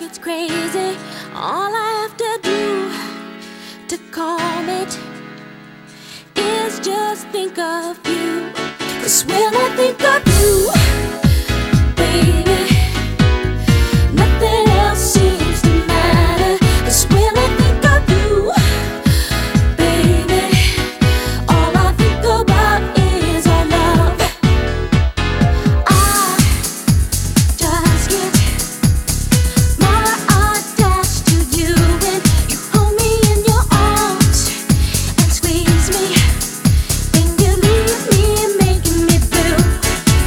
gets crazy, all I have to do to calm it is just think of you. 'Cause when I think of you, baby, nothing else seems to matter. 'Cause when I think of you, baby, all I think about is our love. I just get more attached to you when you hold me in your arms and squeeze me, and you leave me making me blue.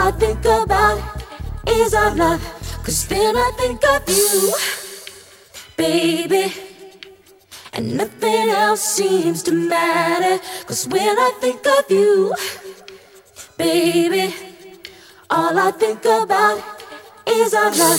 I think about is our love. 'Cause then I think of you, baby, and nothing else seems to matter. 'Cause when I think of you, baby, all I think about is our love.